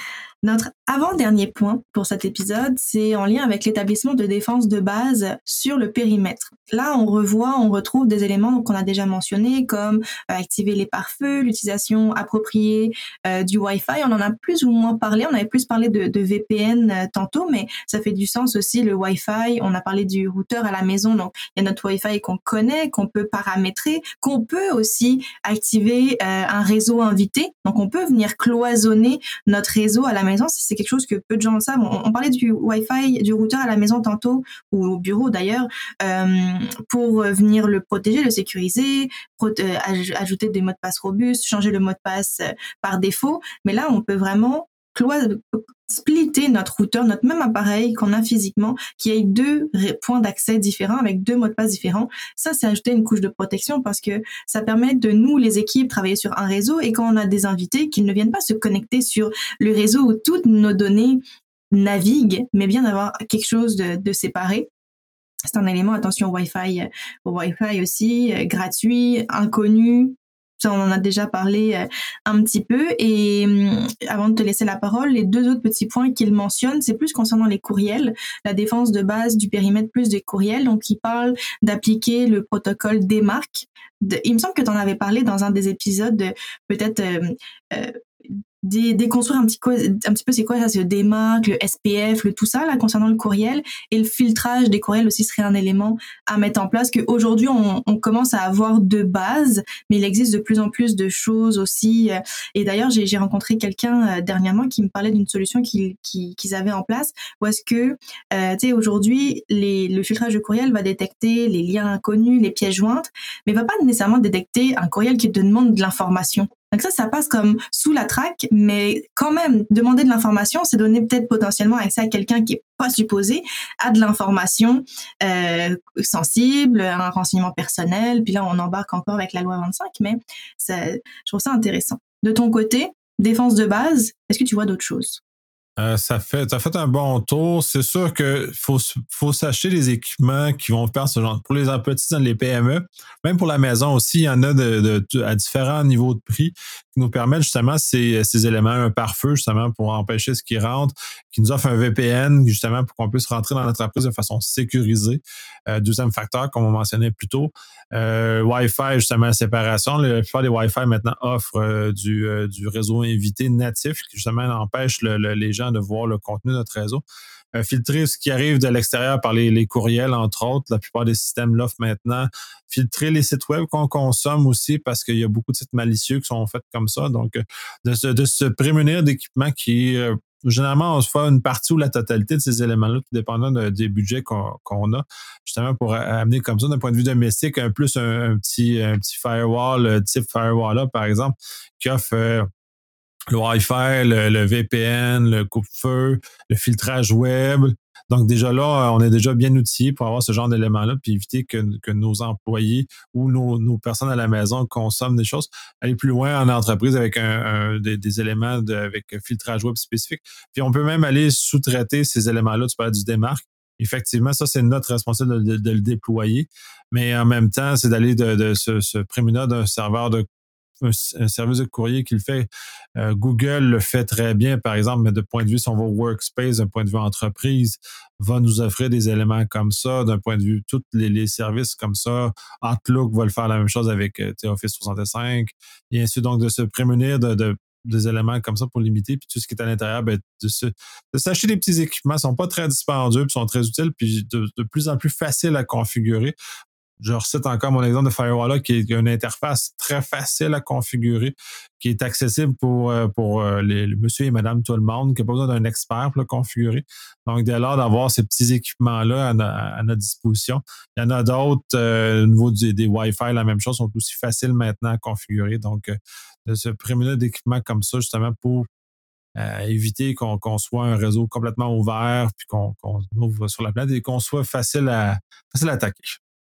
Notre avant-dernier point pour cet épisode, c'est en lien avec l'établissement de défense de base sur le périmètre. Là, on revoit, on retrouve des éléments qu'on a déjà mentionnés, comme euh, activer les pare-feux, l'utilisation appropriée euh, du Wi-Fi. On en a plus ou moins parlé. On avait plus parlé de, de V P N euh, tantôt, mais ça fait du sens aussi, le Wi-Fi. On a parlé du routeur à la maison. Donc, il y a notre Wi-Fi qu'on connaît, qu'on peut paramétrer, qu'on peut aussi activer euh, un réseau invité. Donc, on peut venir cloisonner notre réseau à la maison. C'est quelque chose que peu de gens savent. On, on parlait du Wi-Fi, du routeur à la maison tantôt, ou au bureau d'ailleurs, euh, pour venir le protéger, le sécuriser, prote- euh, aj- ajouter des mots de passe robustes, changer le mot de passe euh, par défaut. Mais là, on peut vraiment clois- splitter notre routeur, notre même appareil qu'on a physiquement, qui ait deux ré- points d'accès différents avec deux mots de passe différents. Ça, c'est ajouter une couche de protection parce que ça permet de nous, les équipes, travailler sur un réseau et quand on a des invités, qu'ils ne viennent pas se connecter sur le réseau où toutes nos données naviguent, mais bien d'avoir quelque chose de, de séparé. C'est un élément, attention au Wi-Fi, euh, au Wi-Fi aussi, euh, gratuit, inconnu. Ça, on en a déjà parlé euh, un petit peu. Et euh, avant de te laisser la parole, les deux autres petits points qu'il mentionne, c'est plus concernant les courriels, la défense de base du périmètre plus des courriels. Donc, il parle d'appliquer le protocole D M A R C. De, il me semble que tu en avais parlé dans un des épisodes, de, peut-être euh, euh, dé- déconstruire un petit, co- un petit peu c'est quoi ça, c'est le D M A R C, le S P F, le tout ça, là, concernant le courriel. Et le filtrage des courriels aussi serait un élément à mettre en place, qu'aujourd'hui, on, on commence à avoir de base, mais il existe de plus en plus de choses aussi. Et d'ailleurs, j'ai, j'ai rencontré quelqu'un euh, dernièrement qui me parlait d'une solution qu'ils, qu'ils, qu'ils avaient en place, où est-ce que, euh, tu sais, aujourd'hui, les, le filtrage de courriel va détecter les liens inconnus, les pièces jointes, mais va pas nécessairement détecter un courriel qui te demande de l'information. Donc ça, ça passe comme sous la traque, mais quand même, demander de l'information, c'est donner peut-être potentiellement accès à quelqu'un qui est pas supposé à de l'information euh, sensible, un renseignement personnel. Puis là, on embarque encore avec la loi vingt-cinq, mais ça, je trouve ça intéressant. De ton côté, défense de base, est-ce que tu vois d'autres choses? Euh, ça fait, ça fait un bon tour. C'est sûr que faut, faut s'acheter des équipements qui vont faire ce genre. Pour les petits dans les P M E, même pour la maison aussi, il y en a de, de, de- à différents niveaux de prix qui nous permettent justement ces, ces éléments, un pare-feu justement pour empêcher ce qui rentre, qui nous offre un V P N justement pour qu'on puisse rentrer dans l'entreprise de façon sécurisée. Euh, deuxième facteur, comme on mentionnait plus tôt, euh, Wi-Fi justement séparation. La plupart des Wi-Fi maintenant offrent euh, du, euh, du réseau invité natif qui justement empêche le, le, les gens de voir le contenu de notre réseau. Euh, filtrer ce qui arrive de l'extérieur par les, les courriels, entre autres. La plupart des systèmes l'offrent maintenant. Filtrer les sites web qu'on consomme aussi parce qu'il y a beaucoup de sites malicieux qui sont faits comme ça. Donc, de se, de se prémunir d'équipements qui, euh, généralement, on se fait une partie ou la totalité de ces éléments-là, tout dépendant de, des budgets qu'on, qu'on a, justement pour amener comme ça, d'un point de vue domestique, un plus un, un petit, un petit firewall, type firewall-là, par exemple, qui offre euh, le Wi-Fi, le, le V P N, le coupe-feu, le filtrage web. Donc déjà là, on est déjà bien outillé pour avoir ce genre d'éléments-là, puis éviter que, que nos employés ou nos, nos personnes à la maison consomment des choses. Aller plus loin en entreprise avec un, un, des, des éléments de, avec filtrage web spécifique. Puis on peut même aller sous-traiter ces éléments-là. Tu parles du D M A R C. Effectivement, ça, c'est notre responsabilité de, de, de le déployer. Mais en même temps, c'est d'aller de, de se, se prémunir d'un serveur de un, un service de courrier qui le fait. Euh, Google le fait très bien, par exemple, mais de point de vue, si on va au workspace, d'un point de vue entreprise, va nous offrir des éléments comme ça, d'un point de vue, tous les, les services comme ça. Outlook va le faire la même chose avec euh, Office soixante-cinq, et ainsi donc de se prémunir de, de des éléments comme ça pour limiter, puis tout ce qui est à l'intérieur, ben, de, se, de s'acheter des petits équipements, ne sont pas très dispendieux, puis sont très utiles, puis de, de plus en plus faciles à configurer. Je recite encore mon exemple de Firewall qui est une interface très facile à configurer, qui est accessible pour, pour les, le monsieur et madame tout le monde, qui n'a pas besoin d'un expert pour le configurer. Donc, dès lors d'avoir ces petits équipements-là à, no, à notre disposition. Il y en a d'autres euh, au niveau du, des Wi-Fi, la même chose, sont aussi faciles maintenant à configurer. Donc, euh, de se prémunir d'équipements comme ça, justement, pour euh, éviter qu'on, qu'on soit un réseau complètement ouvert, puis qu'on, qu'on ouvre sur la planète et qu'on soit facile à, facile à attaquer.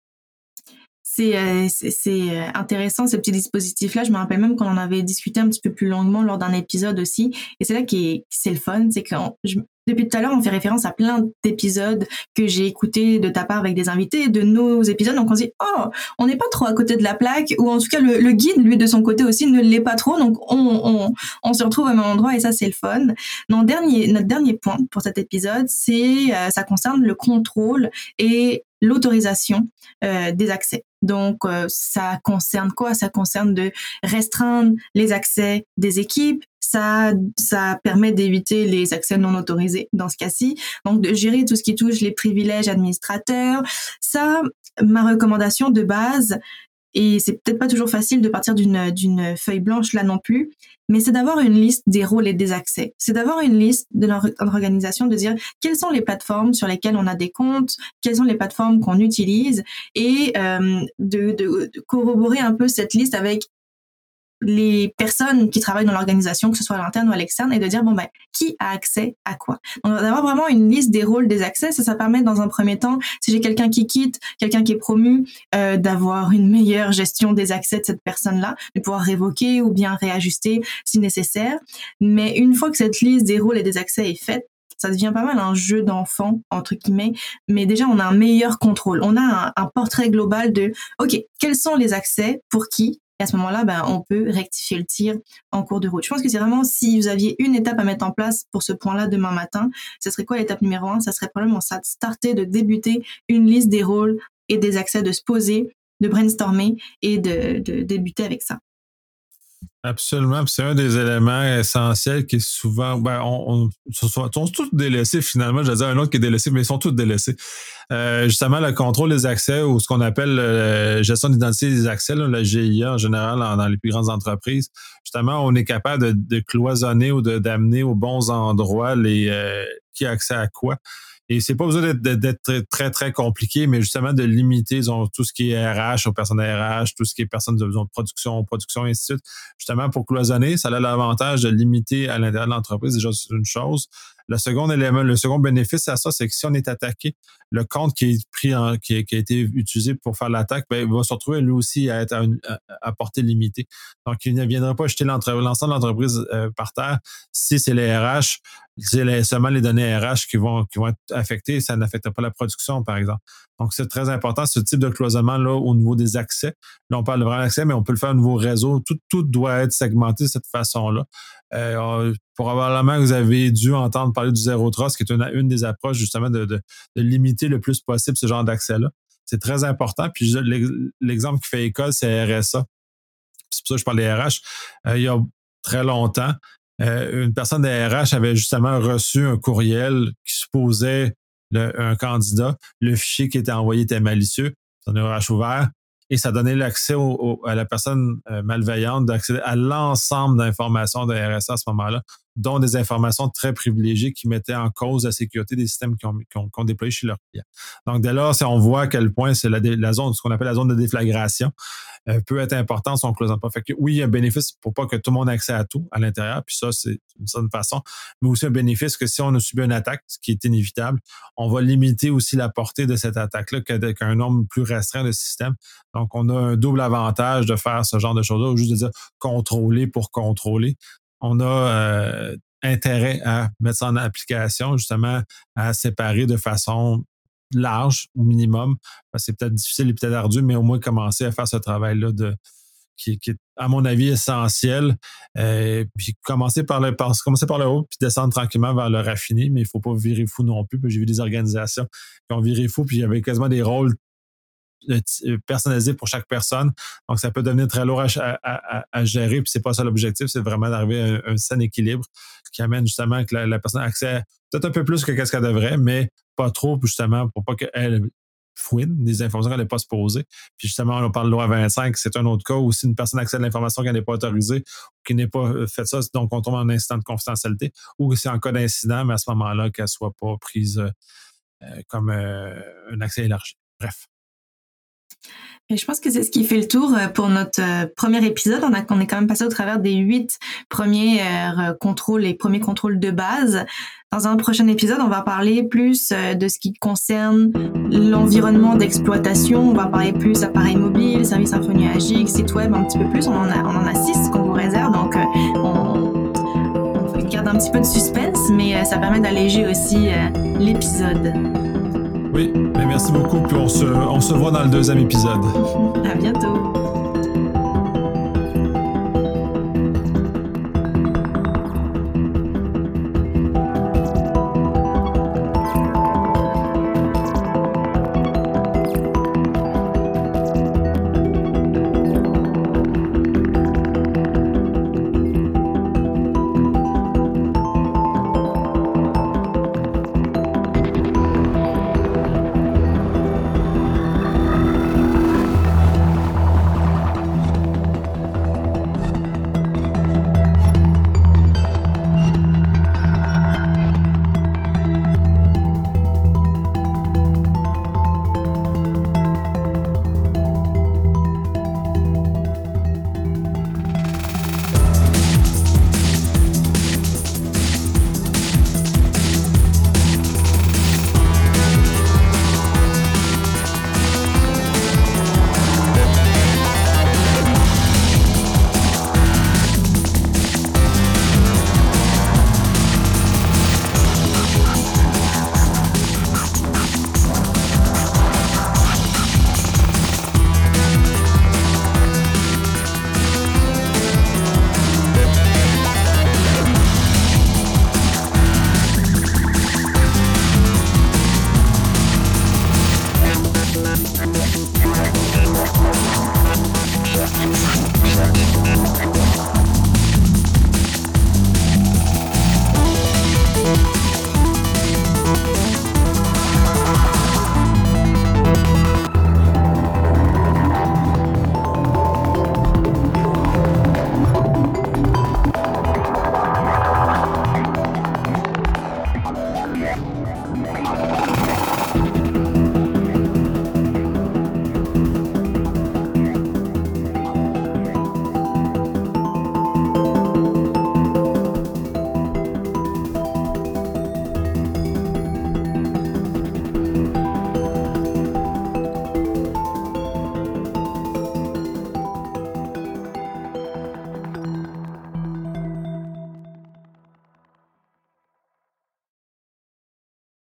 C'est, euh, c'est, c'est intéressant, ce petit dispositif-là. Je me rappelle même qu'on en avait discuté un petit peu plus longuement lors d'un épisode aussi. Et c'est là qui est, c'est le fun, c'est que je, depuis tout à l'heure, on fait référence à plein d'épisodes que j'ai écoutés de ta part avec des invités, de nos épisodes. Donc on se dit, oh, on n'est pas trop à côté de la plaque, ou en tout cas le, le guide, lui, de son côté aussi, ne l'est pas trop. Donc on, on, on se retrouve au même endroit et ça, c'est le fun. Notre dernier, notre dernier point pour cet épisode, c'est, euh, ça concerne le contrôle et l'autorisation euh, des accès. Donc, euh, ça concerne quoi? Ça concerne de restreindre les accès des équipes. Ça, ça permet d'éviter les accès non autorisés dans ce cas-ci. Donc, de gérer tout ce qui touche les privilèges administrateurs. Ça, ma recommandation de base, et c'est peut-être pas toujours facile de partir d'une, d'une feuille blanche là non plus, mais c'est d'avoir une liste des rôles et des accès. C'est d'avoir une liste de notre organisation, de dire quelles sont les plateformes sur lesquelles on a des comptes, quelles sont les plateformes qu'on utilise, et euh, de, de, de corroborer un peu cette liste avec les personnes qui travaillent dans l'organisation, que ce soit à l'interne ou à l'externe, et de dire, bon, ben, qui a accès à quoi? Donc, d'avoir vraiment une liste des rôles, des accès, ça, ça permet dans un premier temps, si j'ai quelqu'un qui quitte, quelqu'un qui est promu, euh, d'avoir une meilleure gestion des accès de cette personne-là, de pouvoir révoquer ou bien réajuster si nécessaire. Mais une fois que cette liste des rôles et des accès est faite, ça devient pas mal un jeu d'enfant, entre guillemets, mais déjà, on a un meilleur contrôle. On a un, un portrait global de, OK, quels sont les accès, pour qui? Et à ce moment-là, ben, on peut rectifier le tir en cours de route. Je pense que c'est vraiment, si vous aviez une étape à mettre en place pour ce point-là demain matin, ce serait quoi l'étape numéro un? Ça serait probablement ça, de starter, de débuter une liste des rôles et des accès, de se poser, de brainstormer et de, de débuter avec ça. Absolument. Puis c'est un des éléments essentiels qui est souvent, ben, on, on, ils sont tous délaissés finalement. Je vais dire un autre qui est délaissé, mais ils sont tous délaissés. Euh, justement, le contrôle des accès ou ce qu'on appelle la gestion d'identité des accès, là, la G I A en général dans, dans les plus grandes entreprises. Justement, on est capable de, de cloisonner ou de, d'amener aux bons endroits les euh, qui a accès à quoi. Et c'est pas besoin d'être, d'être très, très, très compliqué, mais justement de limiter disons, tout ce qui est R H aux personnes R H, tout ce qui est personnes de, disons, production, production, et ainsi de suite. Justement, pour cloisonner, ça a l'avantage de limiter à l'intérieur de l'entreprise. Déjà, c'est une chose. Le second élément, le second bénéfice à ça, c'est que si on est attaqué, le compte qui est pris en, qui, a, qui a été utilisé pour faire l'attaque, ben, il va se retrouver lui aussi à être à, une, à, à portée limitée. Donc, il ne viendra pas jeter l'ensemble de l'entreprise euh, par terre si c'est les R H, c'est les, seulement les données R H qui vont, qui vont être affectées, ça n'affecte pas la production, par exemple. Donc, c'est très important, ce type de cloisonnement-là, au niveau des accès. Là, on parle de vraiment accès, mais on peut le faire au niveau réseau. Tout, tout doit être segmenté de cette façon-là. Euh, probablement que vous avez dû entendre parler du Zero Trust, qui est une, une des approches, justement, de, de, de limiter le plus possible ce genre d'accès-là. C'est très important. Puis, l'exemple qui fait école, c'est R S A. C'est pour ça que je parle des R H. Euh, il y a très longtemps, euh, une personne des R H avait justement reçu un courriel qui supposait le, un candidat. Le fichier qui était envoyé était malicieux. C'est un R H ouvert. Et ça donnait l'accès au, au, à la personne euh, malveillante d'accéder à l'ensemble d'informations de R S A à ce moment-là, dont des informations très privilégiées qui mettaient en cause la sécurité des systèmes qui ont, qui ont, qui ont déployé chez leurs clients. Donc, dès lors, si on voit à quel point c'est la, la zone, ce qu'on appelle la zone de déflagration, euh, peut être important si on ne close pas. Fait que oui, il y a un bénéfice pour pas que tout le monde ait accès à tout à l'intérieur, puis ça, c'est d'une certaine façon, mais aussi un bénéfice que si on a subi une attaque, ce qui est inévitable, on va limiter aussi la portée de cette attaque-là qu'un nombre plus restreint de systèmes. Donc, on a un double avantage de faire ce genre de choses-là, au juste de dire contrôler pour contrôler. On a euh, intérêt à mettre ça en application, justement, à séparer de façon large au minimum. C'est peut-être difficile et peut-être ardu, mais au moins commencer à faire ce travail-là de qui, qui est, à mon avis, essentiel. Euh, puis commencer par le par, commencer par le haut, puis descendre tranquillement vers le raffiné, mais il ne faut pas virer fou non plus. Puis j'ai vu des organisations qui ont viré fou, puis il y avait quasiment des rôles personnalisé pour chaque personne. Donc, ça peut devenir très lourd à, à, à, à gérer. Puis, c'est pas ça l'objectif, c'est vraiment d'arriver à un, un sain équilibre qui amène justement que la, la personne ait accès peut-être un peu plus que qu'est-ce qu'elle devrait, mais pas trop, justement, pour pas qu'elle fouine des informations qu'elle n'est pas supposée. Puis, justement, on parle de loi vingt-cinq, c'est un autre cas où si une personne accède à l'information qu'elle n'est pas autorisée ou qui n'est pas fait ça, donc on tombe en incident de confidentialité, ou c'est en cas d'incident, mais à ce moment-là, qu'elle soit pas prise euh, comme euh, un accès élargi. Bref. Et je pense que c'est ce qui fait le tour pour notre euh, premier épisode. On, a, on est quand même passé au travers des huit premiers euh, contrôles, les premiers contrôles de base. Dans un prochain épisode, on va parler plus euh, de ce qui concerne l'environnement d'exploitation. On va parler plus appareils mobiles, services infonuagiques, site web un petit peu plus. On en a, on en a six qu'on vous réserve, donc euh, on, on garde garde un petit peu de suspense, mais euh, ça permet d'alléger aussi euh, l'épisode. Oui, mais merci beaucoup, puis on se, on se voit dans le deuxième épisode. À bientôt.